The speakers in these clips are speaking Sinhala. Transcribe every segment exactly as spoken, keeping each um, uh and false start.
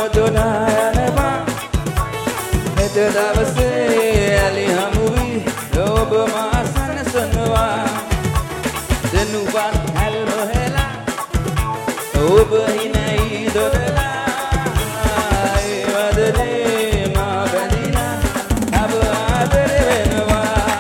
දොනා යනවා හෙට දවසේ ඇලි හමුවි ඔබ මා සනසනවා දෙනුවන් හැල්ම හෙලා ඔබ හිනයි දොරලා ඒ වදනේ මා බැඳිලා අප ආදර වෙනවා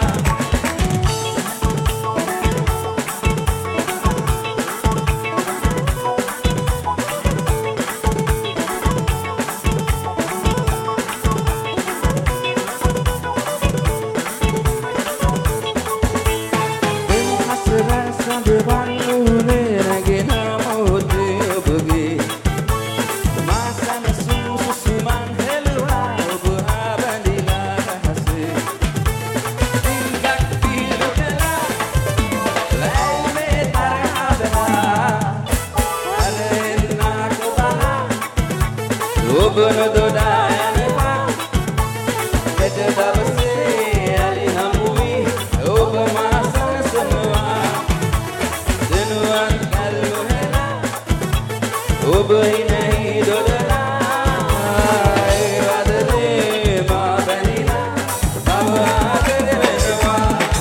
ඔබ නොදොනා යනවා හෙට දවසේ ඇලි හමුවි ඔබ මා සනසනවා දෙනුවන් කල්ම හෙලා ඔබ හිනයි දොරලා ඒ වදනේ මා බැඳිලා මම ආදර වෙනවා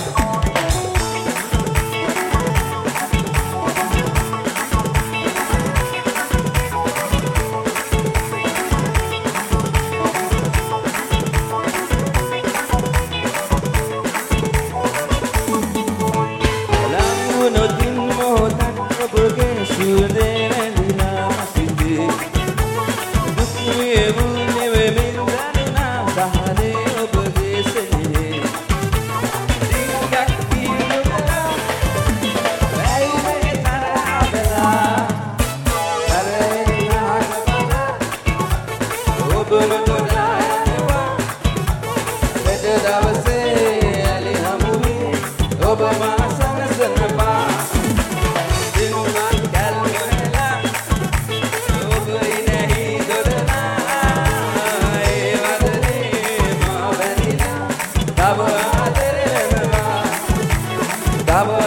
නොදින් මොහොතක් ඔබගේ සුවඳේ රැඳිලා සිටේ දුක්ඛයේ වුනේ වෙමින් දරනා දහනේ ඔබගේ සෙනෙහේ දිගක් පිරුණා වැයිමේ තරහා බලා කරේ නාගපලා ඔබ නොදොනා යනවා හෙට දවසේ ඇලි හමුවි ඔබ මා සනසනවා Bravo.